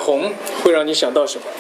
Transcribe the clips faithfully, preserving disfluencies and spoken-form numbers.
虹会让你想到什么？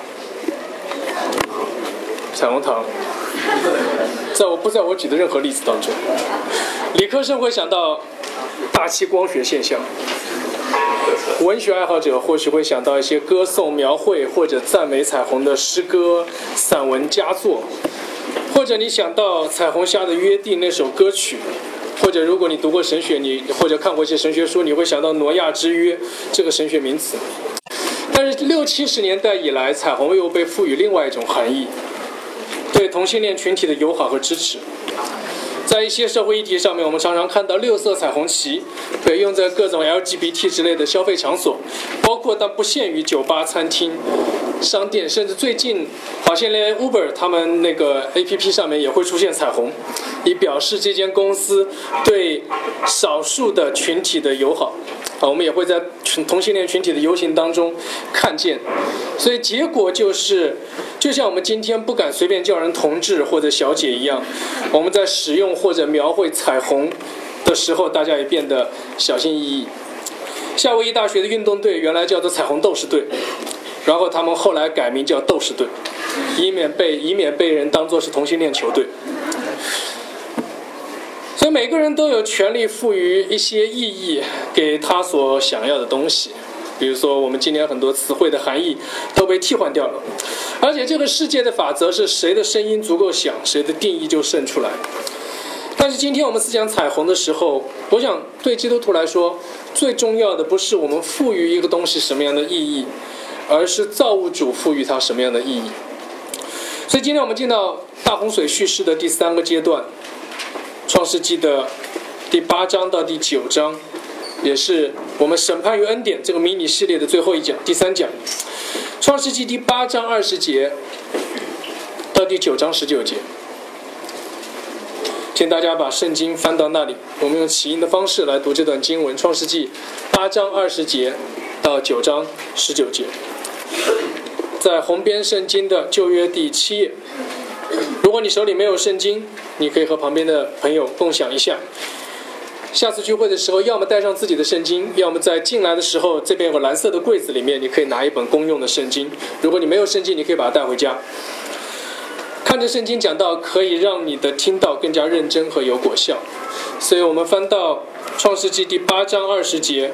彩虹糖，在我不在我举的任何例子当中。理科生会想到大气光学现象，文学爱好者或许会想到一些歌颂、描绘或者赞美彩虹的诗歌、散文佳作，或者你想到彩虹下的约定那首歌曲，或者如果你读过神学，你或者看过一些神学书，你会想到挪亚之约这个神学名词。但是六七十年代以来，彩虹又被赋予另外一种含义，对同性恋群体的友好和支持。在一些社会议题上面，我们常常看到六色彩虹旗被用在各种 L G B T 之类的消费场所，包括但不限于酒吧、餐厅、商店，甚至最近好像连 Uber 他们那个 A P P 上面也会出现彩虹，以表示这间公司对少数的群体的友好。啊，我们也会在同性恋群体的游行当中看见。所以结果就是，就像我们今天不敢随便叫人同志或者小姐一样，我们在使用或者描绘彩虹的时候，大家也变得小心翼翼。夏威夷大学的运动队原来叫做彩虹斗士队，然后他们后来改名叫斗士队，以免被以免被人当作是同性恋球队。所以每个人都有权利赋予一些意义给他所想要的东西，比如说我们今年很多词汇的含义都被替换掉了，而且这个世界的法则是谁的声音足够响，谁的定义就胜出来。但是今天我们思想彩虹的时候，我想对基督徒来说，最重要的不是我们赋予一个东西什么样的意义，而是造物主赋予它什么样的意义。所以今天我们进到大洪水叙事的第三个阶段，创世纪的第八章到第九章，也是我们审判与恩典这个迷你系列的最后一讲，第三讲。创世纪第八章二十节到第九章十九节，请大家把圣经翻到那里，我们用起音的方式来读这段经文。创世纪八章二十节到九章十九节，在红边圣经的旧约第七页。如果你手里没有圣经，你可以和旁边的朋友共享一下。下次聚会的时候，要么带上自己的圣经，要么在进来的时候，这边有个蓝色的柜子，里面你可以拿一本公用的圣经。如果你没有圣经，你可以把它带回家。看着圣经讲到，可以让你的听到更加认真和有果效。所以我们翻到创世纪第八章二十节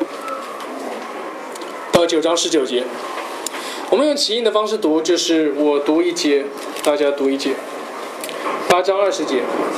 到九章十九节，我们用起印的方式读，就是我读一节，大家读一节。八章二十节，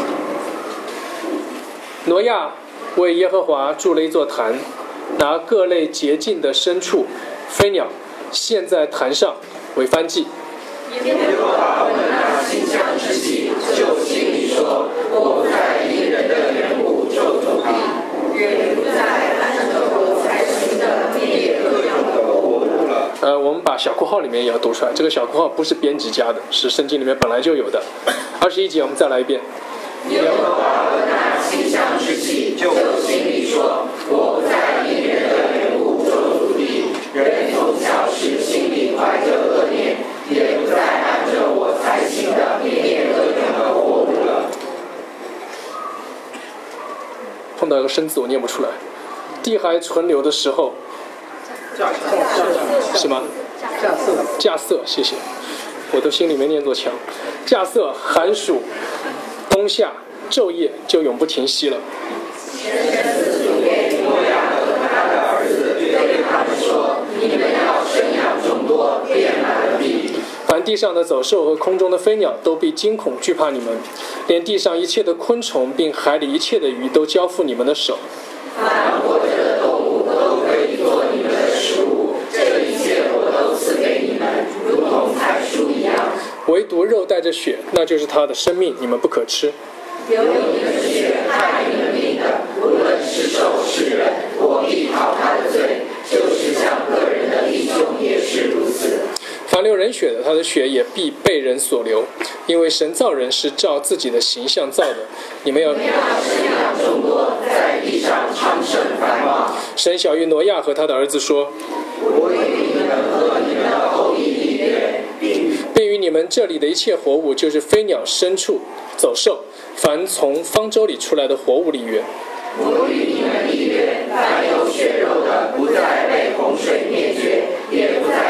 挪亚为耶和华筑了一座坛，拿各类洁净的牲畜、飞鸟献在坛上为燔祭。 耶和华闻那馨香之气，就心里说：我不再因人的缘故咒诅地，也不再按着我才行的灭各样的活物了。 呃，我们把小括号里面也要读出来，这个小括号不是编辑加的，是圣经里面本来就有的。二十一节我们再来一遍。 耶和华闻那馨香之气，就心里说：我不再因人的缘故咒诅地，人从小时心里怀着恶念，也不再按着我才行的灭各样的活物了。 碰到一个生字我念不出来，地还存留的时候，是吗？ 架色， 架色，谢谢，我都心里面念作墙。架色，寒暑冬夏昼夜就永不停息了。 先知主给挪亚和他的儿子对他们说：你们要生养众多，遍满了地。 凡地上的走兽和空中的飞鸟都必惊恐惧怕你们，连地上一切的昆虫并海里一切的鱼都交付你们的手。 凡活着的动物都可以做你们的食物，这一切我都赐给你们，如同菜蔬一样。 唯独肉带着血，那就是它的生命，你们不可吃。 流你们的血，害你们命的，无论是兽是人，我必讨他的罪，就是像个人的弟兄也是如此。 凡流人血的，他的血也必被人所流，因为神造人是照自己的形象造的。你们要生养众多，在地上昌盛繁旺。 神小谕挪亚和他的儿子说： 我与你们和你们的后裔立约， 并与你们这里的一切活物，就是飞鸟、牲畜、走兽，凡从方舟里出来的活物立约。 我与你们立约，凡有血肉的，不再被洪水灭绝，也不再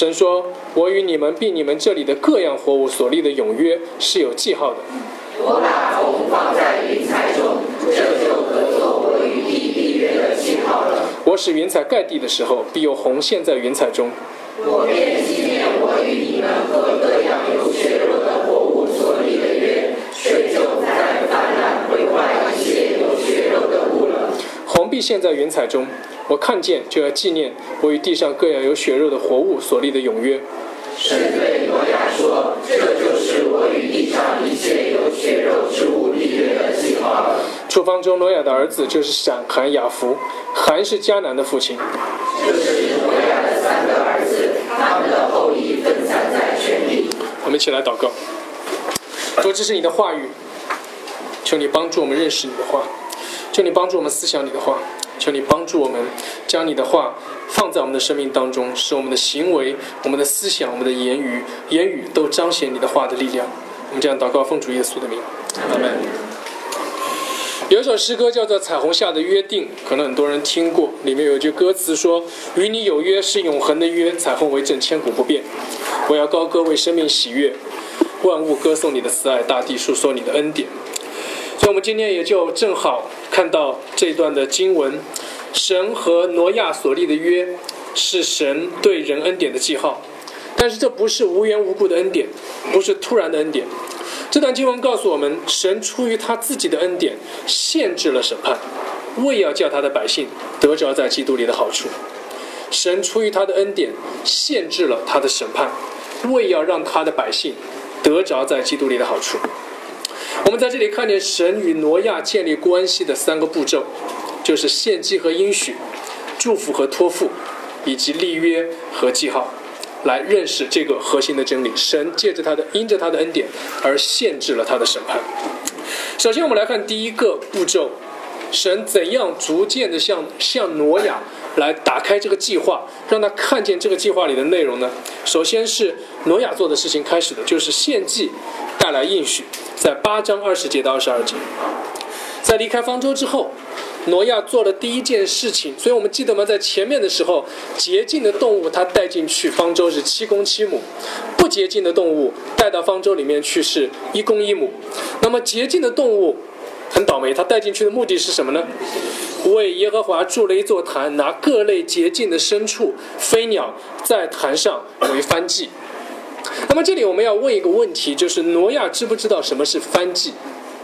神说，我与你们并你们这里的各样活物所立的永约是有记号的。 我把虹放在云彩中，这就可做我与地立约的记号了。 我使云彩盖地的时候，必有虹现在云彩中。 我便纪念我与你们和各样有血肉的活物所立的约，水就再泛滥毁坏一切有血肉的物了。 虹必现在云彩中，我看见就要纪念我与地上各样有血肉的活物所立的永约。 神对挪亚说，这就是我与地上一切有血肉之物立约的记号了。 出方舟挪亚的儿子就是闪、含、雅弗，含是迦南的父亲。 这是挪亚的三个儿子，他们的后裔分散在全地。 我们一起来祷告。主，这是你的话语，求你帮助我们认识你的话，求你帮助我们思想你的话，求你帮助我们将你的话放在我们的生命当中，使我们的行为、我们的思想、我们的言语言语都彰显你的话的力量。我们这样祷告，奉主耶稣的名，阿们。有一首诗歌叫做《彩虹下的约定》，可能很多人听过，里面有一句歌词说，与你有约是永恒的约，彩虹为证千古不变。我要高歌为生命喜悦，万物歌颂你的慈爱，大地述说你的恩典。所以我们今天也就正好看到这一段的经文，神和挪亚所立的约是神对人恩典的记号，但是这不是无缘无故的恩典，不是突然的恩典。这段经文告诉我们，神出于他自己的恩典限制了审判，为要叫他的百姓得着在基督里的好处。神出于他的恩典限制了他的审判，为要让他的百姓得着在基督里的好处。我们在这里看见神与挪亚建立关系的三个步骤，就是献祭和应许、祝福和托付，以及立约和记号，来认识这个核心的真理。神借着他的因着他的恩典而限制了他的审判。首先我们来看第一个步骤，神怎样逐渐的向向挪亚来打开这个计划，让他看见这个计划里的内容呢？首先是挪亚做的事情开始的，就是献祭带来应许，在八章二十节到二十二节。在离开方舟之后，挪亚做了第一件事情，所以我们记得吗？在前面的时候，洁净的动物他带进去方舟是七公七母，不洁净的动物带到方舟里面去是一公一母。那么洁净的动物很倒霉，他带进去的目的是什么呢？为耶和华筑了一座坛，拿各类洁净的牲畜、飞鸟在坛上为燔祭。那么这里我们要问一个问题，就是挪亚知不知道什么是燔祭？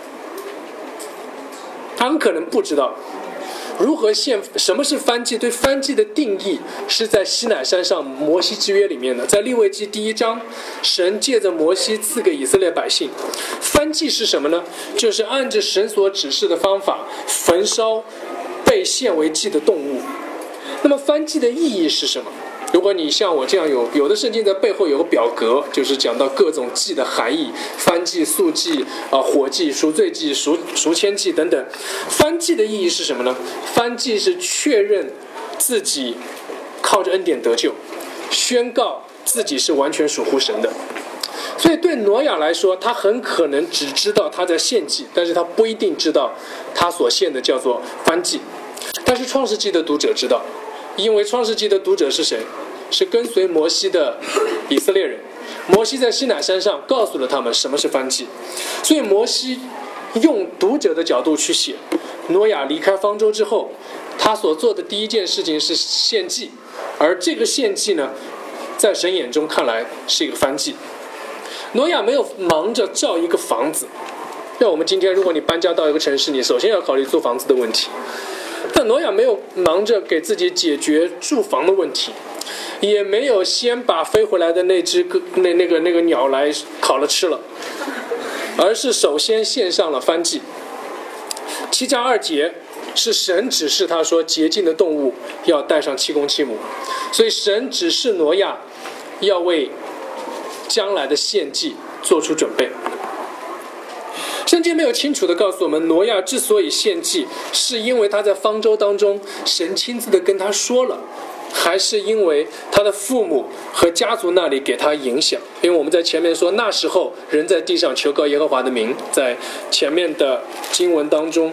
他很可能不知道。如何献什么是燔祭？对燔祭的定义是在西乃山上摩西之约里面的，在利未记第一章，神借着摩西赐给以色列百姓。燔祭是什么呢？就是按着神所指示的方法焚烧被献为祭的动物。那么燔祭的意义是什么？如果你像我这样有有的圣经在背后有个表格，就是讲到各种祭的含义，燔祭、素祭、啊火祭、赎罪祭、赎赎愆祭等等。燔祭的意义是什么呢？燔祭是确认自己靠着恩典得救，宣告自己是完全属乎神的。所以对挪亚来说，他很可能只知道他在献祭，但是他不一定知道他所献的叫做燔祭。但是创世纪的读者知道，因为创世纪的读者是谁？是跟随摩西的以色列人。摩西在西乃山上告诉了他们什么是燔祭，所以摩西用读者的角度去写。挪亚离开方舟之后，他所做的第一件事情是献祭，而这个献祭呢，在神眼中看来是一个燔祭。挪亚没有忙着造一个房子，像我们今天如果你搬家到一个城市，你首先要考虑租房子的问题。但挪亚没有忙着给自己解决住房的问题，也没有先把飞回来的那只那那个那个鸟来烤了吃了，而是首先献上了燔祭。七章二节是神指示他说，洁净的动物要带上七公七母，所以神指示挪亚要为将来的献祭做出准备。圣经没有清楚地告诉我们，挪亚之所以献祭，是因为他在方舟当中神亲自地跟他说了，还是因为他的父母和家族那里给他影响？因为我们在前面说，那时候人在地上求告耶和华的名，在前面的经文当中，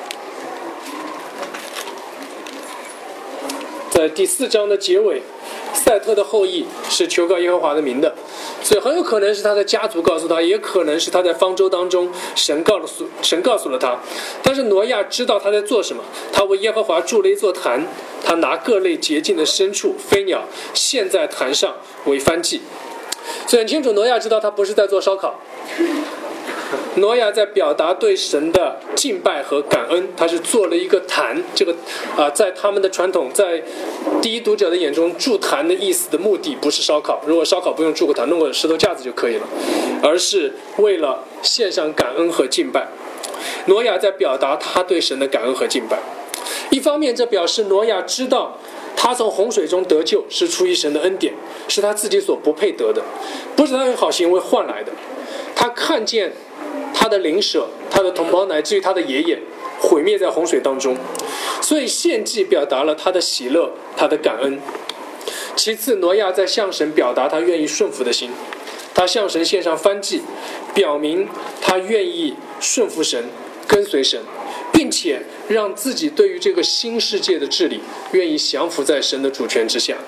在第四章的结尾， 赛特的后裔是求告耶和华的名的，所以很有可能是他的家族告诉他，也可能是他在方舟当中神告诉神告诉了他。但是挪亚知道他在做什么，他为耶和华筑了一座坛，他拿各类洁净的牲畜飞鸟献在坛上为燔祭。所以很清楚，挪亚知道他不是在做烧烤，挪亚在表达对神的敬拜和感恩，他是做了一个坛。这个啊、呃，在他们的传统，在第一读者的眼中，筑坛的意思的目的不是烧烤，如果烧烤不用筑个坛，弄个石头架子就可以了，而是为了献上感恩和敬拜。挪亚在表达他对神的感恩和敬拜。一方面，这表示挪亚知道他从洪水中得救是出于神的恩典，是他自己所不配得的，不是他用好行为换来的。他看见他的邻舍、他的同胞乃至于他的爷爷毁灭在洪水当中，所以献祭表达了他的喜乐、他的感恩。其次，挪亚在向神表达他愿意顺服的心，他向神献上燔祭，表明他愿意顺服神、跟随神，并且让自己对于这个新世界的治理愿意降服在神的主权之下。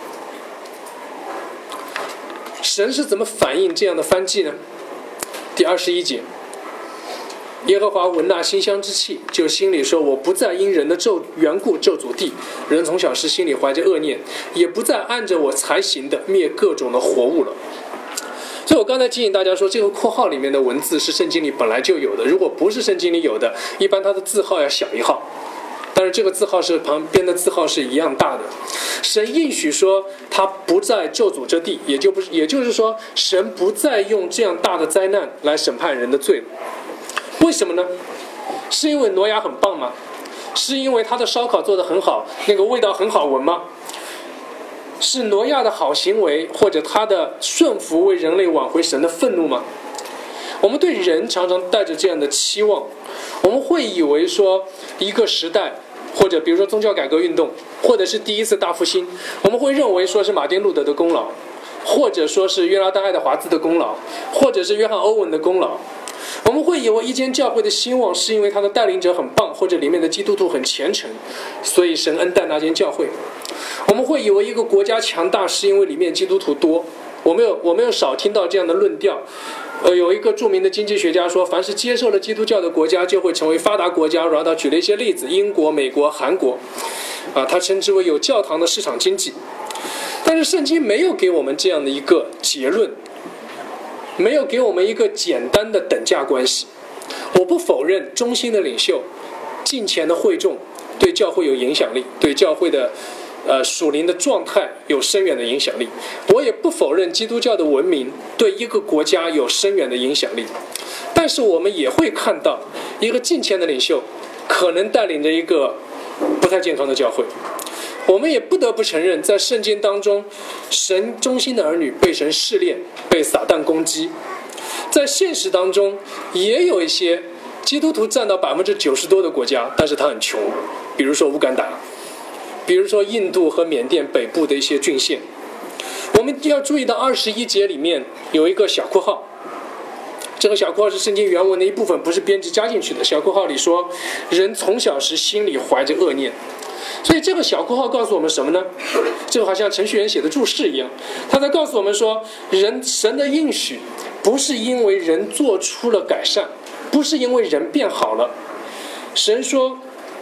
神是怎么反映这样的燔祭呢？第二十一节，耶和华闻那馨香之气，就心里说，我不再因人的咒缘故咒诅地，人从小时心里怀着恶念，也不再按着我才行的灭各种的活物了。所以我刚才提醒大家说，这个括号里面的文字是圣经里本来就有的，如果不是圣经里有的，一般它的字号要小一号，但是这个字号是旁边的字号是一样大的。神应许说他不再咒诅这地，也就不是也就是说神不再用这样大的灾难来审判人的罪了。为什么呢？是因为挪亚很棒吗？是因为他的烧烤做得很好，那个味道很好闻吗？是挪亚的好行为或者他的顺服为人类挽回神的愤怒吗？我们对人常常带着这样的期望，我们会以为说一个时代，或者比如说宗教改革运动，或者是第一次大复兴，我们会认为说是马丁路德的功劳，或者说是约拿丹爱德华兹的功劳，或者是约翰欧文的功劳。我们会以为一间教会的兴旺是因为他的带领者很棒，或者里面的基督徒很虔诚，所以神恩待那间教会。我们会以为一个国家强大是因为里面基督徒多。我没有我没有少听到这样的论调。呃，有一个著名的经济学家说，凡是接受了基督教的国家就会成为发达国家，然后他举了一些例子，英国、美国、韩国，啊，他称之为有教堂的市场经济。但是圣经没有给我们这样的一个结论，没有给我们一个简单的等价关系。我不否认中心的领袖、敬虔的会众对教会有影响力，对教会的呃，属灵的状态有深远的影响力。我也不否认基督教的文明对一个国家有深远的影响力，但是我们也会看到一个敬虔的领袖可能带领着一个不太健康的教会。我们也不得不承认，在圣经当中，神中心的儿女被神试炼，被撒旦攻击。在现实当中，也有一些基督徒占到百分之九十多的国家，但是他很穷，比如说乌干达，比如说印度和缅甸北部的一些郡县。我们要注意到二十一节里面有一个小括号，这个小括号是圣经原文的一部分，不是编辑加进去的。小括号里说，人从小时心里怀着恶念。所以这个小括号告诉我们什么呢？这个好像程序员写的注释一样，他在告诉我们说，人神的应许不是因为人做出了改善，不是因为人变好了。神说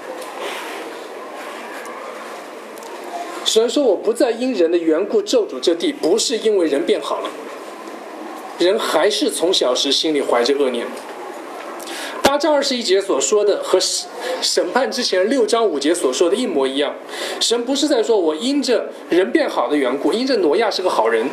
神说我不再因人的缘故咒诅这地，不是因为人变好了，人还是从小时心里怀着恶念。八章二十一节所说的和审判之前六章五节所说的一模一样。神不是在说我因着人变好的缘故，因着挪亚是个好人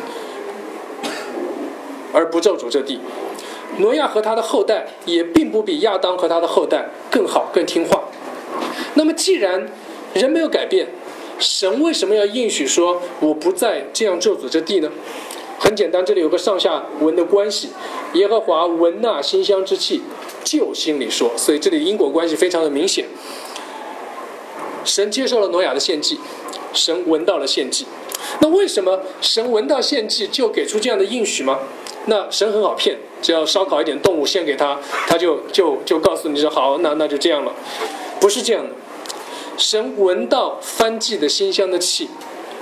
而不咒诅这地。挪亚和他的后代也并不比亚当和他的后代更好更听话。那么既然人没有改变，神为什么要应许说我不再这样咒诅这地呢？很简单，这里有个上下文的关系，耶和华闻那馨香之气，就心里说，所以这里因果关系非常的明显。神接受了挪亚的献祭，神闻到了献祭。那为什么神闻到献祭就给出这样的应许吗？那神很好骗，只要烧烤一点动物献给他，他就就就告诉你说好，那那就这样了。不是这样的。神闻到燔祭的馨香的气，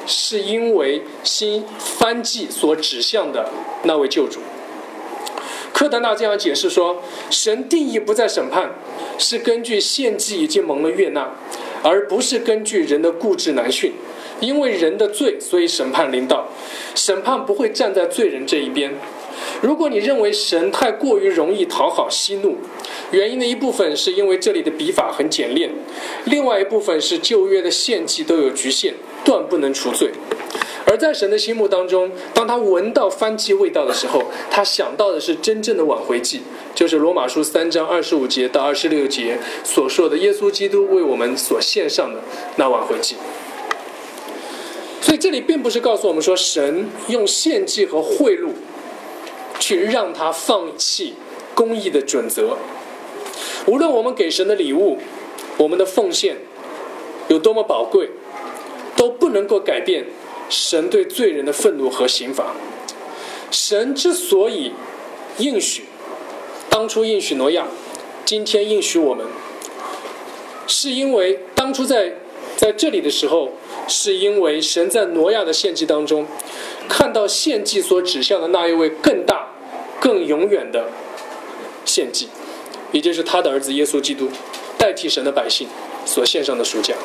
是因为新番祭所指向的那位救主。柯达纳这样解释说，神定义不再审判，是根据献祭已经蒙了悦纳，而不是根据人的固执难驯。因为人的罪，所以审判临到，审判不会站在罪人这一边。如果你认为神太过于容易讨好息怒，原因的一部分是因为这里的笔法很简练，另外一部分是旧约的献祭都有局限，断不能除罪。而在神的心目当中，当他闻到番祭味道的时候，他想到的是真正的挽回祭，就是罗马书三章二十五节到二十六节所说的耶稣基督为我们所献上的那挽回祭。所以这里并不是告诉我们说神用献祭和贿赂去让他放弃公义的准则。无论我们给神的礼物，我们的奉献有多么宝贵，都不能够改变神对罪人的愤怒和刑罚。神之所以应许，当初应许挪亚，今天应许我们，是因为当初在在这里的时候，是因为神在挪亚的献祭当中看到献祭所指向的那一位更大更永远的献祭，也就是他的儿子耶稣基督代替神的百姓所献上的赎价。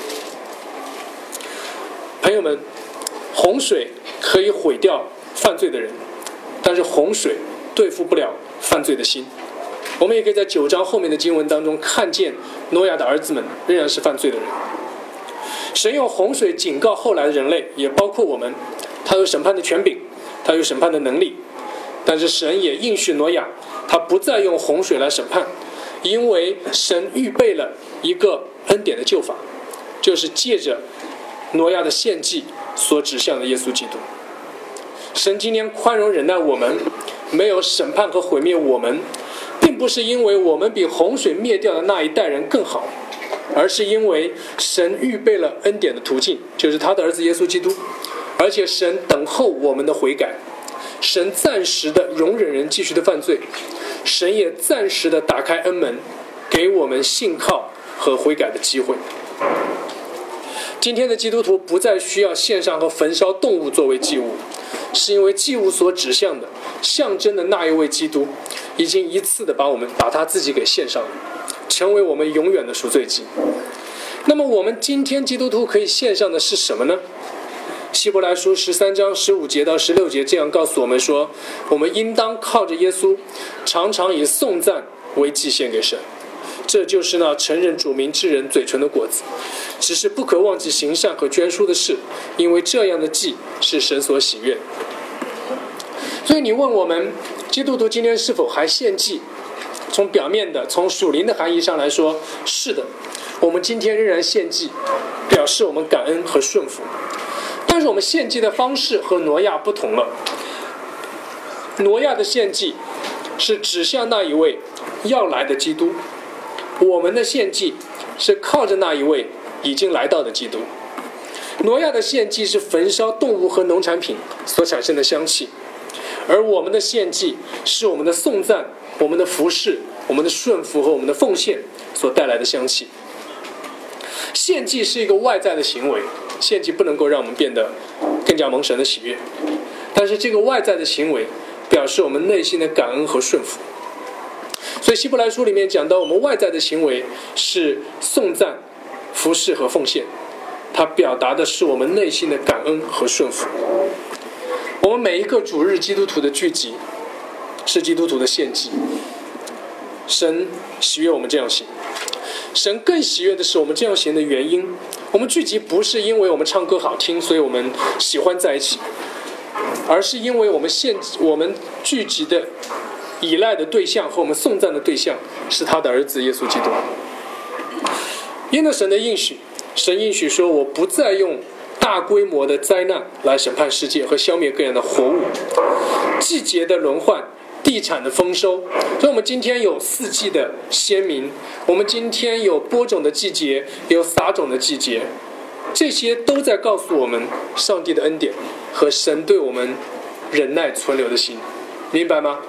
朋友们，洪水可以毁掉犯罪的人，但是洪水对付不了犯罪的心。我们也可以在九章后面的经文当中看见挪亚的儿子们仍然是犯罪的人。神用洪水警告后来的人类，也包括我们，他有审判的权柄，他有审判的能力。但是神也应许挪亚，他不再用洪水来审判，因为神预备了一个恩典的救法，就是借着挪亚的献祭所指向的耶稣基督。神今天宽容忍耐我们，没有审判和毁灭我们，并不是因为我们比洪水灭掉的那一代人更好，而是因为神预备了恩典的途径，就是他的儿子耶稣基督，而且神等候我们的悔改，神暂时的容忍人继续的犯罪，神也暂时的打开恩门，给我们信靠和悔改的机会。今天的基督徒不再需要献上和焚烧动物作为祭物，是因为祭物所指向的象征的那一位基督已经一次的把我们把他自己给献上了，成为我们永远的赎罪祭。那么我们今天基督徒可以献上的是什么呢？希伯来书十三章十五节到十六节这样告诉我们说，我们应当靠着耶稣，常常以颂赞为祭献给神，这就是那承认主名之人嘴唇的果子。只是不可忘记行善和捐书的事，因为这样的祭是神所喜悦。所以你问我们基督徒今天是否还献祭，从表面的从属灵的含义上来说，是的，我们今天仍然献祭，表示我们感恩和顺服。但是我们献祭的方式和挪亚不同了。挪亚的献祭是指向那一位要来的基督，我们的献祭是靠着那一位已经来到的基督。挪亚的献祭是焚烧动物和农产品所产生的香气，而我们的献祭是我们的颂赞、我们的服侍、我们的顺服和我们的奉献所带来的香气。献祭是一个外在的行为，献祭不能够让我们变得更加蒙神的喜悦，但是这个外在的行为表示我们内心的感恩和顺服。所以希伯来书里面讲到，我们外在的行为是颂赞、服侍和奉献，它表达的是我们内心的感恩和顺服。我们每一个主日基督徒的聚集是基督徒的献祭，神喜悦我们这样行。神更喜悦的是我们这样行的原因。我们聚集不是因为我们唱歌好听，所以我们喜欢在一起，而是因为我们献我们聚集的依赖的对象和我们颂赞的对象是他的儿子耶稣基督。因着神的应许，神应许说，我不再用大规模的灾难来审判世界和消灭各样的活物，季节的轮换，地产的丰收。所以我们今天有四季的鲜明，我们今天有播种的季节，有撒种的季节，这些都在告诉我们上帝的恩典和神对我们忍耐存留的心，明白吗？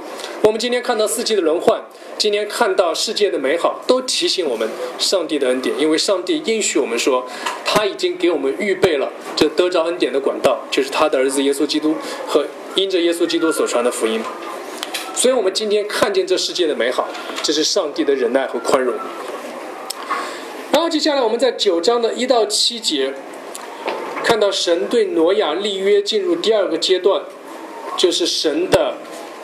我们今天看到四季的轮换，今天看到世界的美好，都提醒我们上帝的恩典，因为上帝应许我们说，他已经给我们预备了这得着恩典的管道，就是他的儿子耶稣基督和因着耶稣基督所传的福音。所以我们今天看见这世界的美好，这是上帝的忍耐和宽容。然后接下来我们在九章的一到七节看到神对挪亚立约进入第二个阶段，就是神的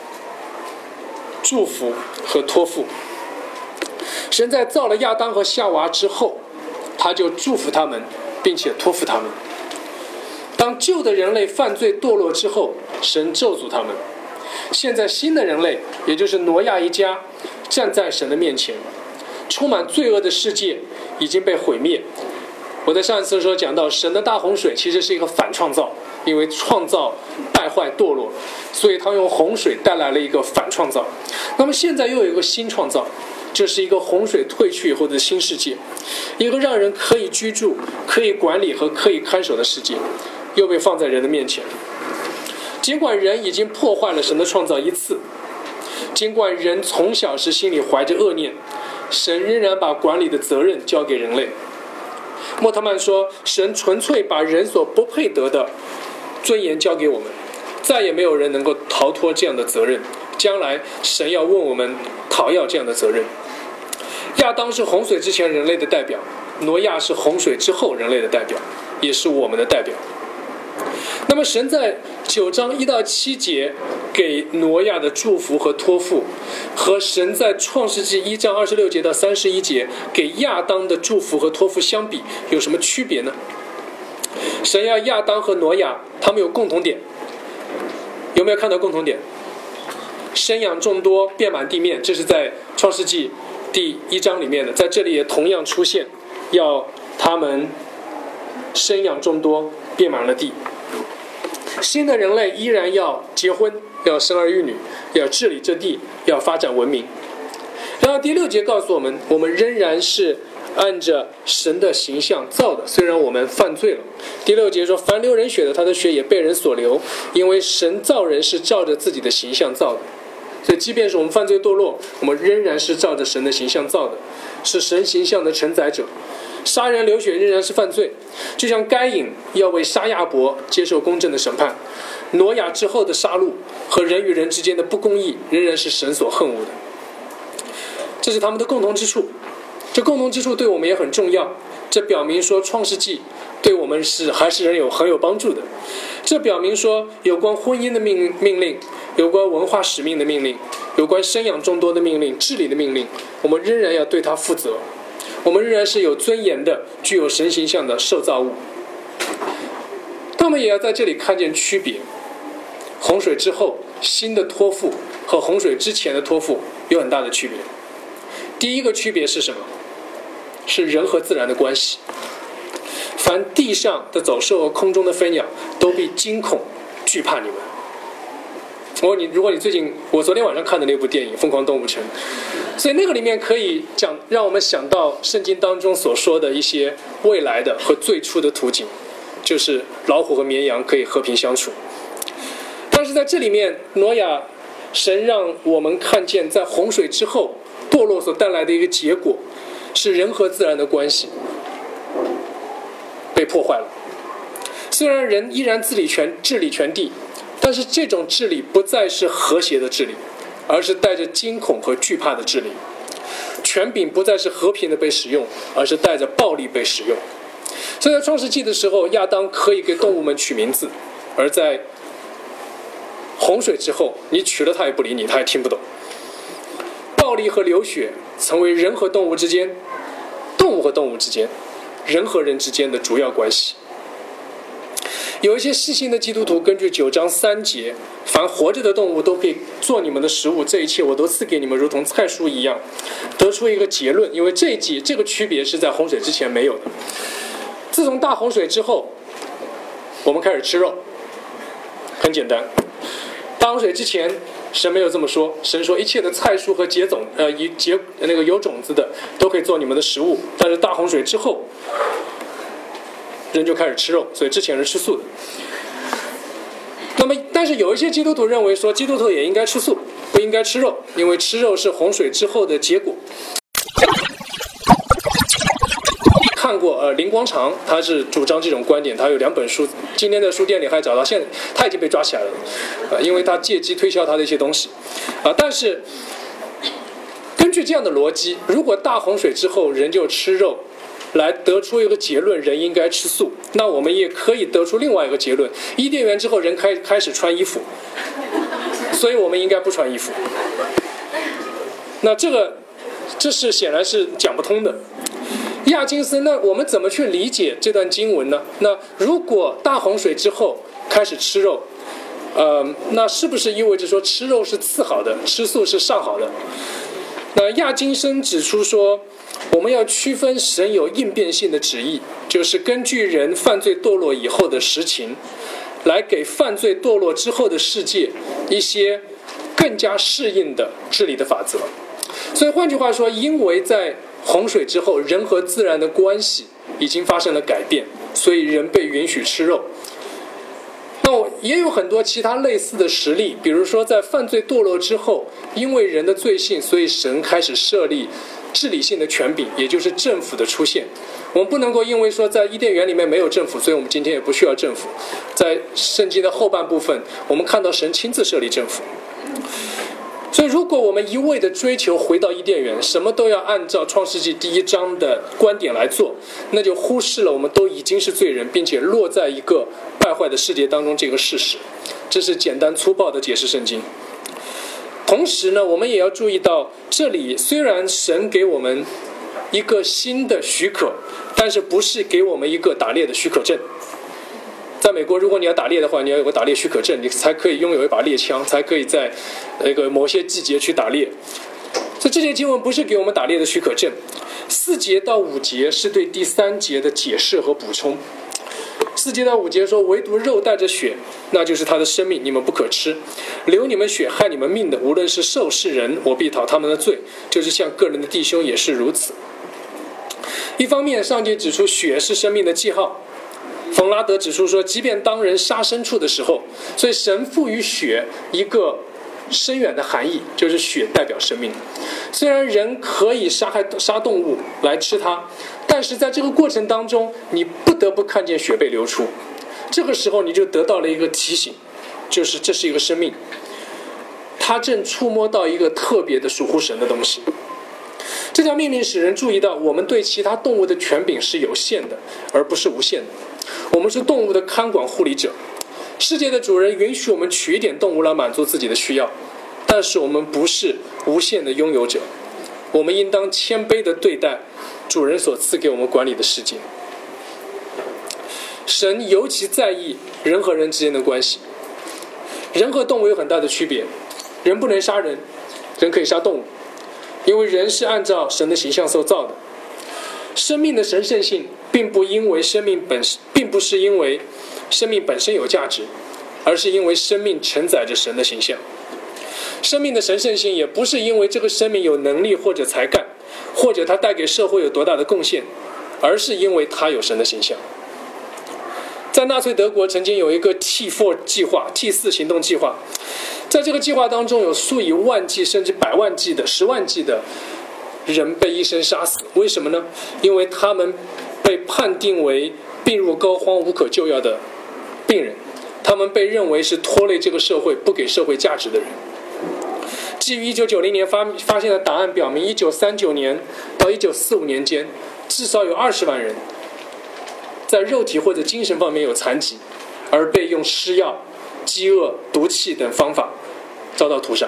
祝福和托付。神在造了亚当和夏娃之后，他就祝福他们并且托付他们。当旧的人类犯罪堕落之后，神咒诅他们。现在新的人类，也就是挪亚一家，站在神的面前，充满罪恶的世界已经被毁灭。我在上一次的时候讲到，神的大洪水其实是一个反创造，因为创造败坏堕落，所以他用洪水带来了一个反创造。那么现在又有一个新创造，这是一个洪水退去以后的新世界，一个让人可以居住、可以管理和可以看守的世界，又被放在人的面前。尽管人已经破坏了神的创造一次，尽管人从小是心里怀着恶念，神仍然把管理的责任交给人类。莫特曼说，神纯粹把人所不配得的尊严交给我们，再也没有人能够逃脱这样的责任。将来神要问我们讨要这样的责任。亚当是洪水之前人类的代表，挪亚是洪水之后人类的代表，也是我们的代表。那么神在九章一到七节给挪亚的祝福和托付，和神在创世纪一章二十六节到三十一节给亚当的祝福和托付相比，有什么区别呢？神要亚当和挪亚他们有共同点，有没有看到共同点？生养众多，遍满地面，这是在创世纪第一章里面的，在这里也同样出现，要他们生养众多，遍满了地。新的人类依然要结婚，要生儿育女，要治理这地，要发展文明。然后第六节告诉我们，我们仍然是按着神的形象造的，虽然我们犯罪了。第六节说，凡流人血的，他的血也被人所流，因为神造人是照着自己的形象造的。所以即便是我们犯罪堕落，我们仍然是照着神的形象造的，是神形象的承载者。杀人流血仍然是犯罪，就像该隐要为杀亚伯接受公正的审判，挪亚之后的杀戮和人与人之间的不公义仍然是神所恨恶的。这是他们的共同之处，这共同之处对我们也很重要。这表明说创世纪对我们是还是人有很有帮助的。这表明说有关婚姻的命命令，有关文化使命的命令，有关生养众多的命令，治理的命令，我们仍然要对它负责。我们仍然是有尊严的，具有神形象的受造物。但我们也要在这里看见区别。洪水之后新的托付和洪水之前的托付有很大的区别。第一个区别是什么？是人和自然的关系。凡地上的走兽和空中的飞鸟都必惊恐惧怕你们。我你如果你最近我昨天晚上看的那部电影《疯狂动物城》，所以那个里面可以讲让我们想到圣经当中所说的一些未来的和最初的图景，就是老虎和绵羊可以和平相处。但是在这里面，挪亚神让我们看见在洪水之后堕落所带来的一个结果，是人和自然的关系被破坏了。虽然人依然治理全治理全地，但是这种治理不再是和谐的治理，而是带着惊恐和惧怕的治理。权柄不再是和平的被使用，而是带着暴力被使用。所以在创世纪的时候，亚当可以给动物们取名字，而在洪水之后，你取了它也不理你，它也听不懂。暴力和流血成为人和动物之间、动物和动物之间、人和人之间的主要关系。有一些细心的基督徒根据九章三节，凡活着的动物都可以做你们的食物，这一切我都赐给你们，如同菜蔬一样，得出一个结论。因为这一集这个区别是在洪水之前没有的。自从大洪水之后，我们开始吃肉，很简单。大洪水之前神没有这么说，神说一切的菜蔬和结种呃结那个有种子的都可以做你们的食物。但是大洪水之后，人就开始吃肉，所以之前是吃素的。那么但是有一些基督徒认为说基督徒也应该吃素， 不应该吃肉，因为吃肉是洪水之后的结果。看过呃林光常，他是主张这种观点，他有两本书，今天的书店里还找到，现在他已经被抓起来了，呃，因为他借机推销他的一些东西，啊、呃，但是根据这样的逻辑，如果大洪水之后人就吃肉，来得出一个结论，人应该吃素，那我们也可以得出另外一个结论，伊甸园之后人开开始穿衣服，所以我们应该不穿衣服。那这个这是显然是讲不通的。亚金斯，那我们怎么去理解这段经文呢？那如果大洪水之后开始吃肉，呃，那是不是意味着说吃肉是次好的，吃素是上好的？那亚金森指出说，我们要区分神有应变性的旨意，就是根据人犯罪堕落以后的实情，来给犯罪堕落之后的世界一些更加适应的治理的法则。所以换句话说，因为在洪水之后，人和自然的关系已经发生了改变，所以人被允许吃肉。那也有很多其他类似的实例，比如说在犯罪堕落之后，因为人的罪性，所以神开始设立治理性的权柄，也就是政府的出现。我们不能够因为说在伊甸园里面没有政府，所以我们今天也不需要政府。在圣经的后半部分，我们看到神亲自设立政府。所以如果我们一味的追求回到伊甸园，什么都要按照创世纪第一章的观点来做，那就忽视了我们都已经是罪人，并且落在一个败坏的世界当中这个事实。这是简单粗暴的解释圣经。同时呢，我们也要注意到，这里虽然神给我们一个新的许可，但是不是给我们一个打猎的许可证。在美国，如果你要打猎的话，你要有个打猎许可证，你才可以拥有一把猎枪，才可以在那个某些季节去打猎。所以这节经文不是给我们打猎的许可证。四节到五节是对第三节的解释和补充。四节到五节说，唯独肉带着血，那就是他的生命，你们不可吃。流你们血害你们命的，无论是兽是人，我必讨他们的罪，就是像个人的弟兄也是如此。一方面，上节指出血是生命的记号。冯拉德指出说，即便当人杀牲畜的时候，所以神赋予血一个深远的含义，就是血代表生命。虽然人可以杀害杀动物来吃它，但是在这个过程当中，你不得不看见血被流出。这个时候你就得到了一个提醒，就是这是一个生命，它正触摸到一个特别的属乎神的东西。这条命令使人注意到，我们对其他动物的权柄是有限的，而不是无限的。我们是动物的看管护理者，世界的主人允许我们取一点动物来满足自己的需要，但是我们不是无限的拥有者。我们应当谦卑地对待主人所赐给我们管理的世界。神尤其在意人和人之间的关系。人和动物有很大的区别，人不能杀人，人可以杀动物，因为人是按照神的形象受造的。生命的神圣性并不因为生命本并不是因为生命本身有价值，而是因为生命承载着神的形象。生命的神圣性也不是因为这个生命有能力或者才干，或者它带给社会有多大的贡献，而是因为它有神的形象。在纳粹德国曾经有一个 T 四 计划 T 四 行动计划，在这个计划当中有数以万计甚至百万计的十万计的人被医生杀死。为什么呢？因为他们被判定为病入膏肓无可救药的病人，他们被认为是拖累这个社会不给社会价值的人。基于一九九零年 发, 发现的档案表明，一九三九年到一九四五年间，至少有二十万人在肉体或者精神方面有残疾，而被用施药、饥饿、毒气等方法遭到屠杀。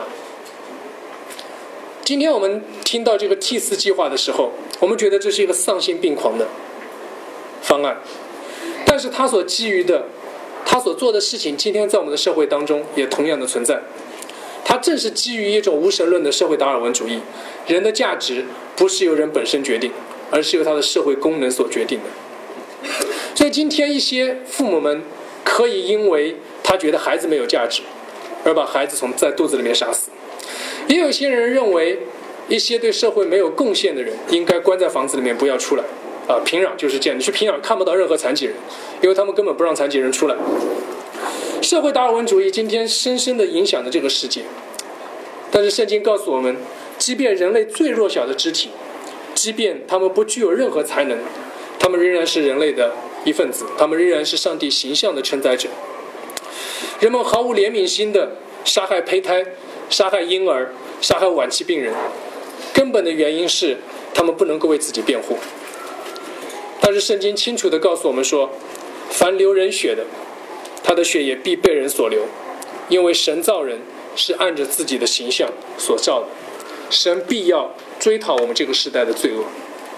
今天我们听到这个 T 四 计划的时候，我们觉得这是一个丧心病狂的方案，但是他所基于的他所做的事情，今天在我们的社会当中也同样的存在。它正是基于一种无神论的社会达尔文主义，人的价值不是由人本身决定，而是由他的社会功能所决定的。所以今天一些父母们可以因为他觉得孩子没有价值，而把孩子从在肚子里面杀死。也有一些人认为，一些对社会没有贡献的人应该关在房子里面不要出来。啊，平壤就是这样，你去平壤看不到任何残疾人，因为他们根本不让残疾人出来。社会达尔文主义今天深深地影响着这个世界， 但是圣经告诉我们，即便人类最弱小的肢体，即便他们不具有任何才能，他们仍然是人类的一份子，他们仍然是上帝形象的承载者。人们毫无怜悯心的杀害胚胎，杀害婴儿，杀害晚期病人，根本的原因是他们不能够为自己辩护。但是圣经清楚地告诉我们说，凡流人血的，他的血也必被人所流，因为神造人是按着自己的形象所造的，神必要追讨我们这个时代的罪恶。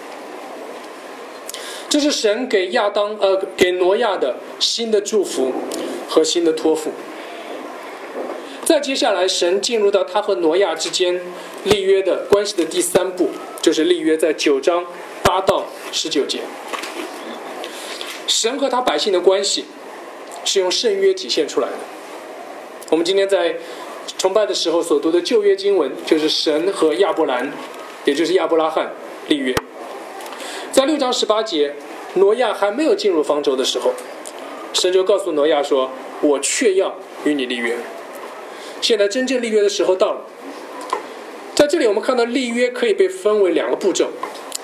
这是神给亚当呃给挪亚的新的祝福和新的托付。再接下来，神进入到他和挪亚之间立约的关系的第三步，就是立约，在九章八到十九节。神和他百姓的关系是用圣约体现出来的。我们今天在崇拜的时候所读的旧约经文，就是神和亚伯兰，也就是亚伯拉罕立约。在六章十八节，挪亚还没有进入方舟的时候，神就告诉挪亚说，我确要与你立约。现在真正立约的时候到了。在这里我们看到立约可以被分为两个步骤。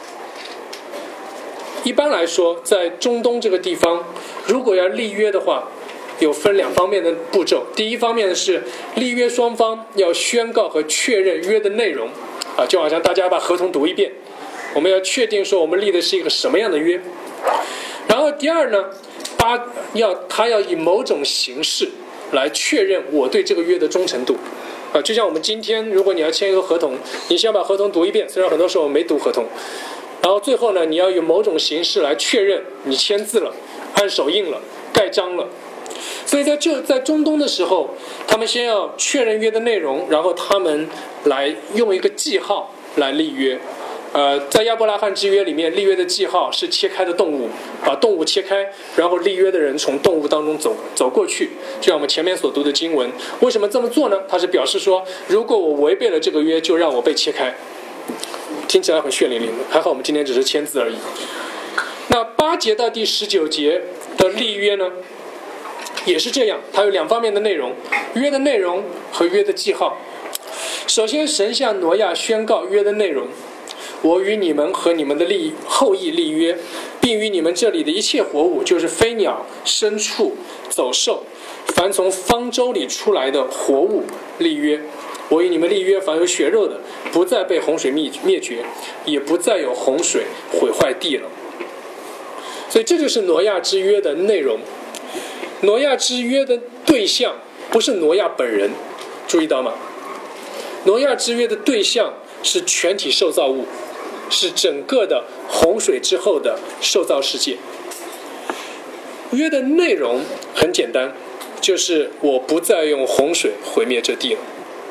一般来说，在中东这个地方，如果要立约的话，有分两方面的步骤。第一方面是立约双方要宣告和确认约的内容，啊，就好像大家把合同读一遍，我们要确定说我们立的是一个什么样的约。然后第二呢，他要他要以某种形式来确认我对这个约的忠诚度。啊，就像我们今天，如果你要签一个合同，你先把合同读一遍，虽然很多时候我没读合同，然后最后呢，你要有某种形式来确认你签字了，按手印了，盖章了。所以在这在中东的时候，他们先要确认约的内容，然后他们来用一个记号来立约。呃，在亚伯拉罕之约里面，立约的记号是切开的动物，把动物切开，然后立约的人从动物当中走走过去，就像我们前面所读的经文。为什么这么做呢？它是表示说，如果我违背了这个约，就让我被切开。听起来很血淋淋的，还好我们今天只是签字而已。那八节到第十九节的立约呢，也是这样，它有两方面的内容，约的内容和约的记号。首先，神向挪亚宣告约的内容，我与你们和你们的立后裔立约，并与你们这里的一切活物，就是飞鸟、牲畜、走兽，凡从方舟里出来的活物立约。我与你们立约，凡有血肉的，不再被洪水灭灭绝，也不再有洪水毁坏地了。所以这就是挪亚之约的内容。挪亚之约的对象不是挪亚本人，注意到吗？挪亚之约的对象是全体受造物，是整个的洪水之后的受造世界。约的内容很简单，就是我不再用洪水毁灭这地了。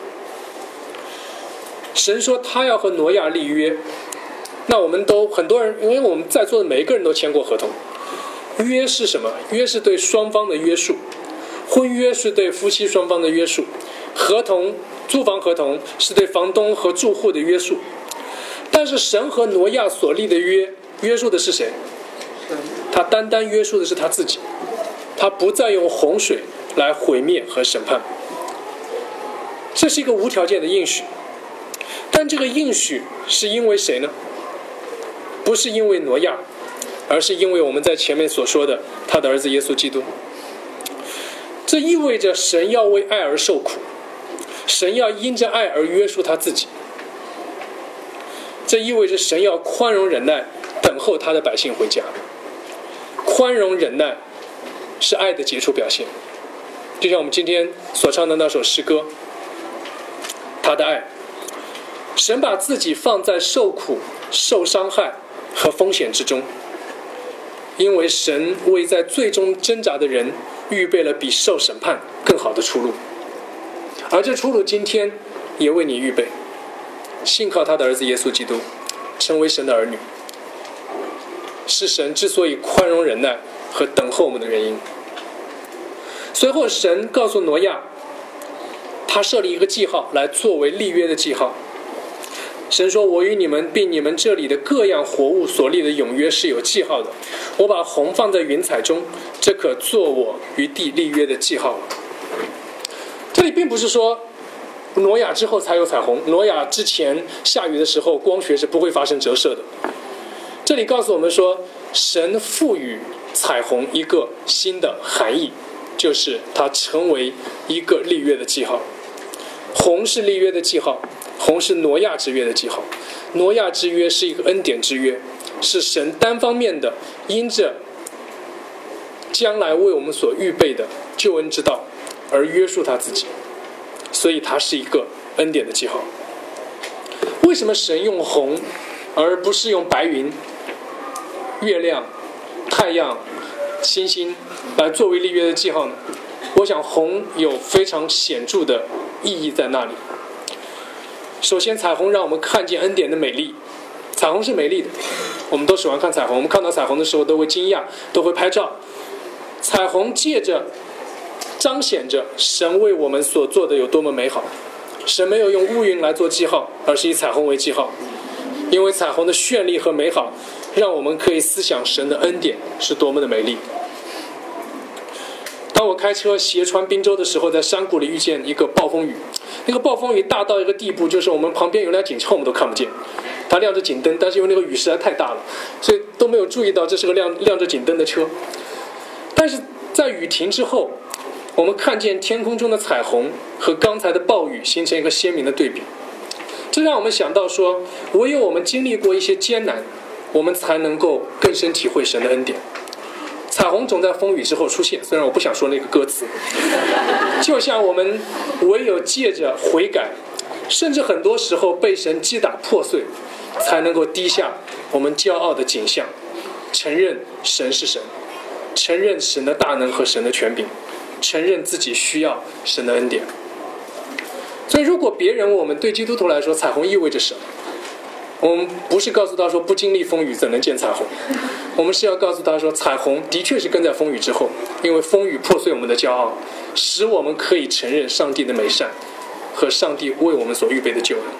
神说他要和挪亚立约，那我们都很多人，因为我们在座的每一个人都签过合同。约是什么？约是对双方的约束，婚约是对夫妻双方的约束，合同租房合同是对房东和住户的约束。但是神和挪亚所立的约，约束的是谁？他单单约束的是他自己，他不再用洪水来毁灭和审判。这是一个无条件的应许，但这个应许是因为谁呢？不是因为挪亚，而是因为我们在前面所说的他的儿子耶稣基督。这意味着神要为爱而受苦，神要因着爱而约束他自己。这意味着神要宽容忍耐，等候他的百姓回家。宽容忍耐是爱的杰出表现，就像我们今天所唱的那首诗歌，他的爱。神把自己放在受苦、受伤害和风险之中，因为神为在最终挣扎的人预备了比受审判更好的出路，而这出路今天也为你预备。信靠他的儿子耶稣基督，成为神的儿女，是神之所以宽容忍耐和等候我们的原因。随后神告诉挪亚，他设立一个记号来作为立约的记号。神说，我与你们并你们这里的各样活物所立的永约是有记号的，我把虹放在云彩中，这可做我与地立约的记号。这里并不是说挪亚之后才有彩虹，挪亚之前下雨的时候光学是不会发生折射的。这里告诉我们说，神赋予彩虹一个新的含义，就是它成为一个立约的记号。红是立约的记号，红是挪亚之约的记号。挪亚之约是一个恩典之约，是神单方面的因着将来为我们所预备的救恩之道而约束他自己，所以它是一个恩典的记号。为什么神用红而不是用白云、月亮、太阳、星星来作为立约的记号呢？我想红有非常显著的意义在那里。首先，彩虹让我们看见恩典的美丽，彩虹是美丽的，我们都喜欢看彩虹，我们看到彩虹的时候都会惊讶，都会拍照。彩虹借着彰显着神为我们所做的有多么美好。神没有用乌云来做记号，而是以彩虹为记号，因为彩虹的绚丽和美好让我们可以思想神的恩典是多么的美丽。当我开车斜穿滨州的时候，在山谷里遇见一个暴风雨，那个暴风雨大到一个地步，就是我们旁边有辆警车我们都看不见，它亮着警灯，但是因为那个雨实在太大了，所以都没有注意到这是个亮亮着警灯的车。但是在雨停之后，我们看见天空中的彩虹和刚才的暴雨形成一个鲜明的对比，这让我们想到说，唯有我们经历过一些艰难，我们才能够更深体会神的恩典。彩虹总在风雨之后出现，虽然我不想说那个歌词，就像我们唯有借着悔改，甚至很多时候被神击打破碎，才能够低下我们骄傲的景象，承认神是神，承认神的大能和神的权柄，承认自己需要神的恩典。所以如果别人问我们，对基督徒来说彩虹意味着什么，我们不是告诉他说不经历风雨怎能见彩虹，我们是要告诉他说，彩虹的确是跟在风雨之后，因为风雨破碎我们的骄傲，使我们可以承认上帝的美善和上帝为我们所预备的救恩。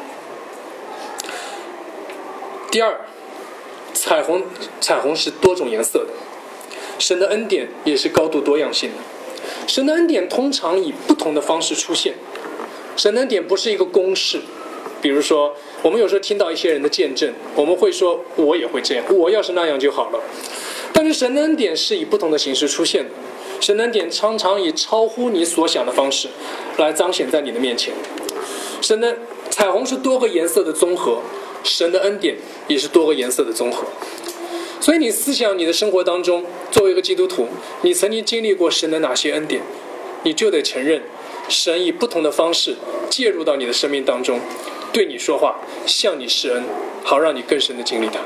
第二，彩虹彩虹是多种颜色的，神的恩典也是高度多样性的。神的恩典通常以不同的方式出现，神的恩典不是一个公式。比如说我们有时候听到一些人的见证，我们会说我也会这样，我要是那样就好了。但是神的恩典是以不同的形式出现的，神的恩典常常以超乎你所想的方式来彰显在你的面前。神的彩虹是多个颜色的综合，神的恩典也是多个颜色的综合。所以你思想你的生活当中，作为一个基督徒，你曾经经历过神的哪些恩典，你就得承认神以不同的方式介入到你的生命当中，对你说话，向你施恩，好让你更深的经历它。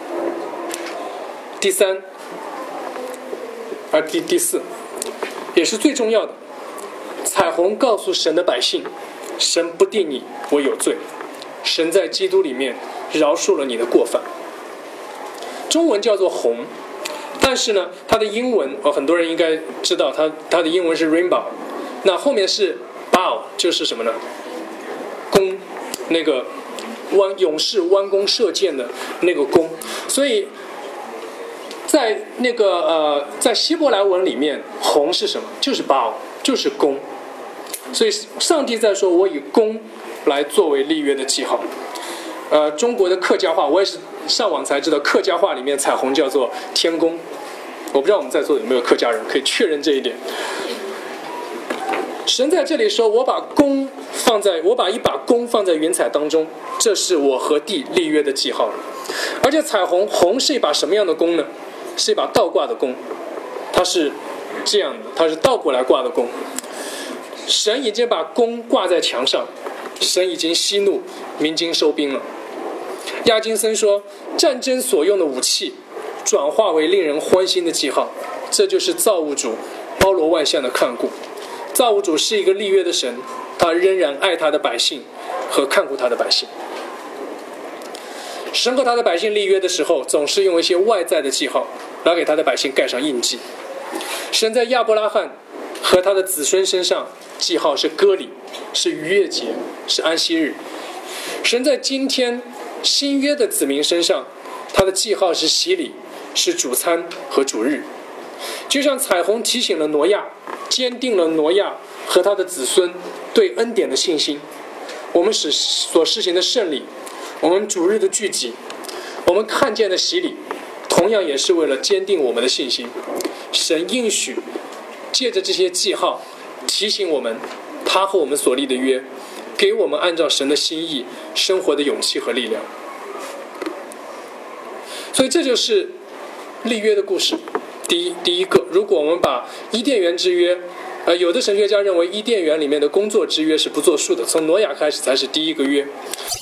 第三，而第第四，也是最重要的，彩虹告诉神的百姓，神不定你为有罪，神在基督里面饶恕了你的过犯。中文叫做红，但是呢，它的英文，哦，很多人应该知道它，它的英文是 rainbow， 那后面是 bow， 就是什么呢？弓，那个弯勇士弯弓射箭的那个弓。所以在那个呃，在希伯来文里面，红是什么？就是 bow， 就是弓。所以上帝在说，我以弓来作为立约的记号。呃，中国的客家话，我也是上网才知道，客家话里面彩虹叫做天宫。我不知道我们在座有没有客家人可以确认这一点。神在这里说，我把弓放在我把一把弓放在云彩当中，这是我和地立约的记号。而且彩虹红是一把什么样的弓呢？是一把倒挂的弓，它是这样的，它是倒过来挂的弓。神已经把弓挂在墙上，神已经息怒，鸣金收兵了。亚金森说，战争所用的武器转化为令人欢欣的记号，这就是造物主包罗万象的看顾。造物主是一个立约的神，他仍然爱他的百姓和看顾他的百姓。神和他的百姓立约的时候，总是用一些外在的记号来给他的百姓盖上印记。神在亚伯拉罕和他的子孙身上记号是割礼，是逾越节，是安息日。神在今天新约的子民身上，他的记号是洗礼，是主餐和主日。就像彩虹提醒了挪亚，坚定了挪亚和他的子孙对恩典的信心， 我们使所施行的圣礼，我们主日的聚集，我们看见的洗礼，同样也是为了坚定我们的信心。神应许借着这些记号提醒我们他和我们所立的约，给我们按照神的心意生活的勇气和力量。所以这就是立约的故事。第一第一个，如果我们把伊甸园之约，呃，有的神学家认为伊甸园里面的工作之约是不作数的，从挪亚开始才是第一个约。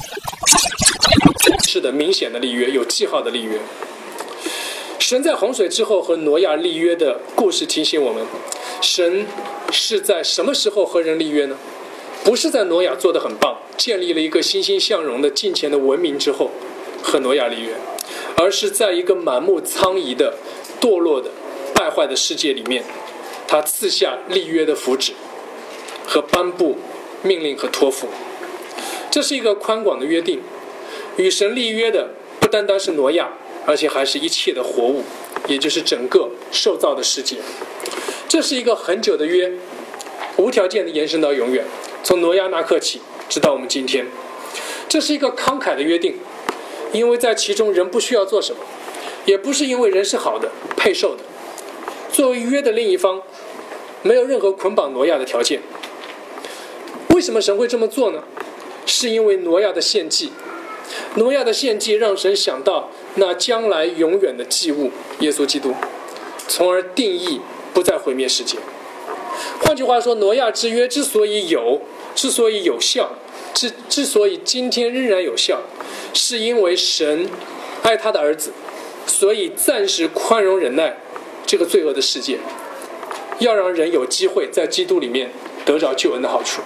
是的，明显的立约，有记号的立约。神在洪水之后和挪亚立约的故事提醒我们，神是在什么时候和人立约呢？不是在挪亚做得很棒，建立了一个欣欣向荣的敬虔的文明之后和挪亚立约，而是在一个满目苍夷的堕落的败坏的世界里面，他赐下立约的福祉和颁布命令和托付。这是一个宽广的约定，与神立约的不单单是挪亚，而且还是一切的活物，也就是整个受造的世界。这是一个很久的约，无条件的延伸到永远，从挪亚那刻起直到我们今天。这是一个慷慨的约定，因为在其中人不需要做什么，也不是因为人是好的配受的。作为约的另一方，没有任何捆绑挪亚的条件。为什么神会这么做呢？是因为挪亚的献祭。挪亚的献祭让神想到那将来永远的祭物耶稣基督，从而定义不再毁灭世界。换句话说，挪亚之约之所以有，之所以有效，之之所以今天仍然有效，是因为神爱他的儿子，所以暂时宽容忍耐这个罪恶的世界，要让人有机会在基督里面得着救恩的好处。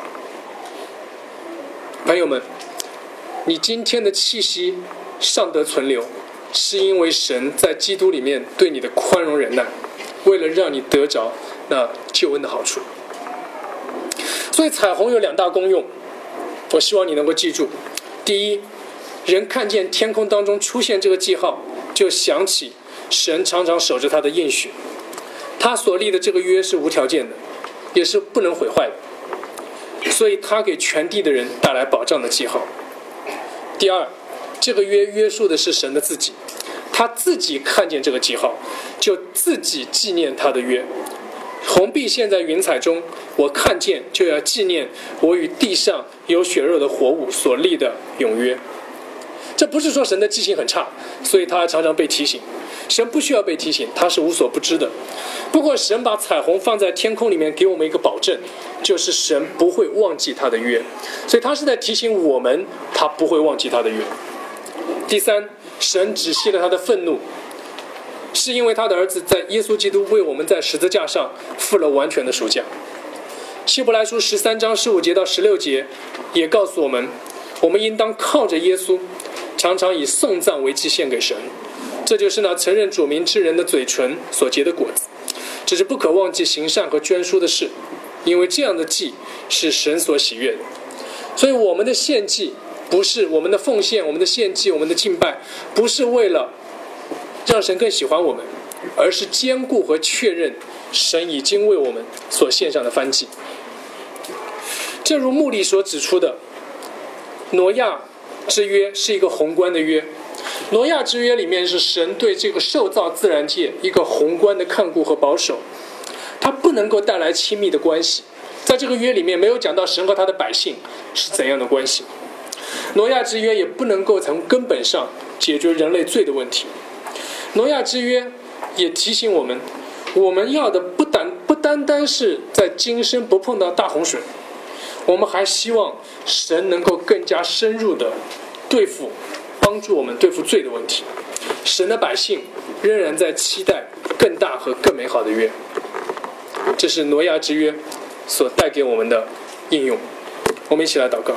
朋友们，你今天的气息尚得存留，是因为神在基督里面对你的宽容忍耐，为了让你得着那救恩的好处。所以彩虹有两大功用，我希望你能够记住。第一，人看见天空当中出现这个记号，就想起神常常守着他的应许，他所立的这个约是无条件的，也是不能毁坏的，所以他给全地的人带来保障的记号。第二，这个约约束的是神的自己，他自己看见这个记号，就自己纪念他的约。红璧现在云彩中，我看见就要纪念我与地上有血肉的活物所立的永约。这不是说神的记性很差，所以他常常被提醒。神不需要被提醒，他是无所不知的。不过神把彩虹放在天空里面，给我们一个保证，就是神不会忘记他的约，所以他是在提醒我们，他不会忘记他的约。第三，神止息了他的愤怒，是因为他的儿子在耶稣基督为我们在十字架上付了完全的赎价。希伯来书十三章十五节到十六节也告诉我们，我们应当靠着耶稣，常常以颂赞为祭献给神，这就是那承认主名之人的嘴唇所结的果子。只是不可忘记行善和捐书的事，因为这样的祭是神所喜悦的。所以我们的献祭不是我们的奉献，我们的献祭，我们的敬拜，不是为了让神更喜欢我们，而是坚固和确认神已经为我们所献上的燔祭。正如穆里所指出的，挪亚之约是一个宏观的约。挪亚之约里面是神对这个受造自然界一个宏观的看顾和保守，它不能够带来亲密的关系。在这个约里面没有讲到神和他的百姓是怎样的关系。挪亚之约也不能够从根本上解决人类罪的问题。挪亚之约也提醒我们，我们要的不单不单单是在今生不碰到大洪水，我们还希望神能够更加深入的对付帮助我们对付罪的问题。神的百姓仍然在期待更大和更美好的约，这是挪亚之约所带给我们的应用。我们一起来祷告。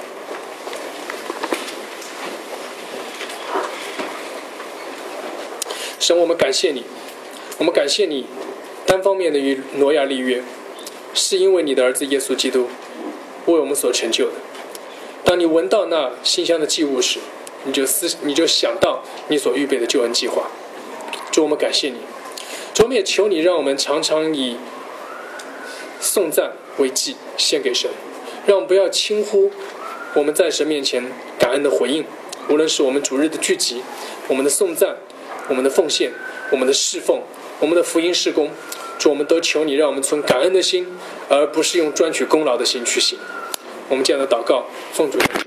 神，我们感谢你，我们感谢你单方面的与挪亚立约，是因为你的儿子耶稣基督为我们所成就的。当你闻到那馨香的祭物时，你就思，你就想到你所预备的救恩计划。主，我们感谢你。主，我们也求你让我们常常以颂赞为祭献给神，让我们不要轻忽我们在神面前感恩的回应，无论是我们主日的聚集，我们的颂赞，我们的奉献，我们的侍奉，我们的福音事工，主，我们都求你让我们存感恩的心，而不是用赚取功劳的心去行。我们这样的祷告，奉主的名。